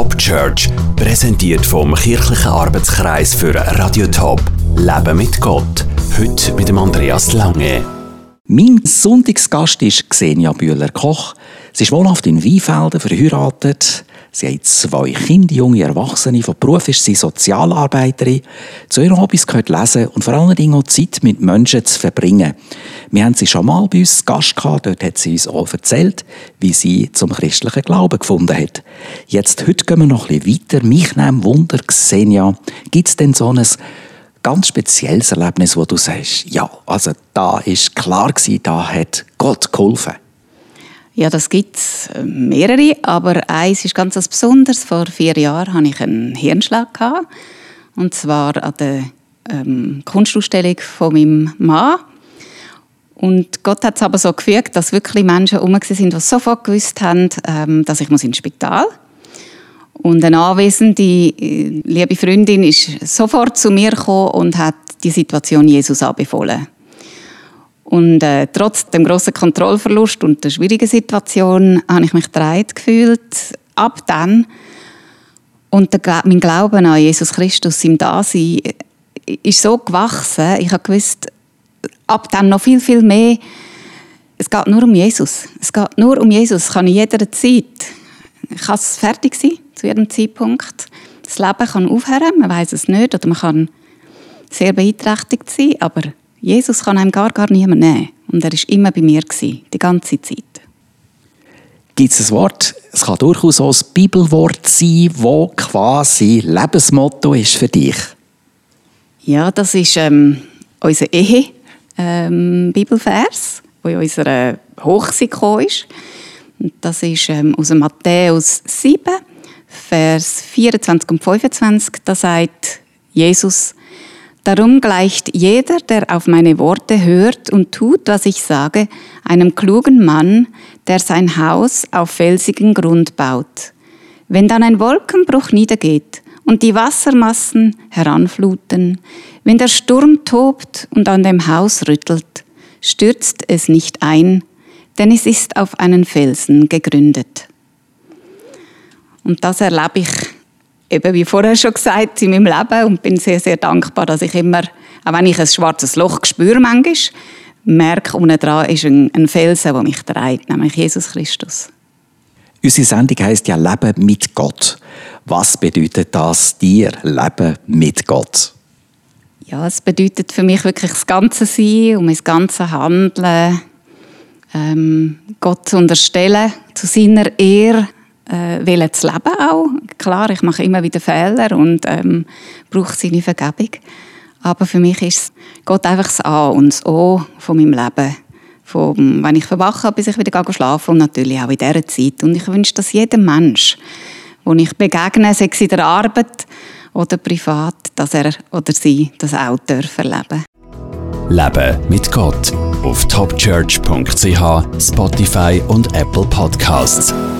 Top Church, präsentiert vom Kirchlichen Arbeitskreis für Radio Top. Leben mit Gott. Heute mit dem Andreas Lange. Mein Sonntagsgast ist Xenia Bühler-Koch. Sie ist wohnhaft in Weinfelden, verheiratet. Sie hat 2 Kinder, junge Erwachsene. Von Beruf ist sie Sozialarbeiterin. Zu ihren Hobbys gehört Lesen und vor allen Dingen auch Zeit mit Menschen zu verbringen. Wir haben sie schon mal bei uns zu Gast gehabt. Dort hat sie uns auch erzählt, wie sie zum christlichen Glauben gefunden hat. Heute gehen wir noch ein bisschen weiter. Mich nimmt Wunder, Xenia. Gibt es denn so ein ganz spezielles Erlebnis, wo du sagst, ja, also da ist klar gewesen, da hat Gott geholfen? Ja, das gibt es mehrere, aber eins ist ganz besonders. Vor 4 Jahren hatte ich einen Hirnschlag gehabt, und zwar an der Kunstausstellung von meinem Mann. Und Gott hat es aber so gefügt, dass wirklich Menschen herum waren, die sofort gewusst haben, dass ich ins Spital muss. Und eine anwesende liebe Freundin ist sofort zu mir gekommen und hat die Situation Jesus anbefohlen. Und trotz dem grossen Kontrollverlust und der schwierigen Situation habe ich mich getragen gefühlt. Ab dann. Und mein Glauben an Jesus Christus, im Dasein, ist so gewachsen. Ich habe gewusst, ab dann noch viel, viel mehr. Es geht nur um Jesus. Es geht nur um Jesus. Es kann in jeder Zeit. Ich kann es fertig sein, zu jedem Zeitpunkt. Das Leben kann aufhören, man weiß es nicht. Oder man kann sehr beeinträchtigt sein, aber Jesus kann einem gar niemand nehmen. Und er war immer bei mir, die ganze Zeit. Gibt es ein Wort, es kann durchaus auch ein Bibelwort sein, das quasi Lebensmotto ist für dich? Ja, das ist unser Bibelvers, der in unserer Hochzeit gekommen ist. Das ist aus Matthäus 7, Vers 24 und 25. Da sagt Jesus: Darum gleicht jeder, der auf meine Worte hört und tut, was ich sage, einem klugen Mann, der sein Haus auf felsigen Grund baut. Wenn dann ein Wolkenbruch niedergeht und die Wassermassen heranfluten, wenn der Sturm tobt und an dem Haus rüttelt, stürzt es nicht ein, denn es ist auf einen Felsen gegründet. Und das erlebe ich, eben wie vorher schon gesagt, in meinem Leben, und bin sehr, sehr dankbar, dass ich immer, auch wenn ich ein schwarzes Loch spüre manchmal, merke, unten dran ist ein Felsen, der mich trägt, nämlich Jesus Christus. Unsere Sendung heisst ja «Leben mit Gott». Was bedeutet das dir, Leben mit Gott? Ja, es bedeutet für mich wirklich das ganze Sein und das ganze Handeln, Gott zu unterstellen, zu seiner Ehre, wollen zu leben auch. Klar, ich mache immer wieder Fehler und brauche seine Vergebung. Aber für mich ist Gott einfach das A und das O von meinem Leben. Von, wenn ich verwache, bis ich wieder schlafe, und natürlich auch in dieser Zeit. Und ich wünsche, dass jeder Mensch, den ich begegne, sei es in der Arbeit oder privat, dass er oder sie das auch erleben. Leben mit Gott auf topchurch.ch, Spotify und Apple Podcasts.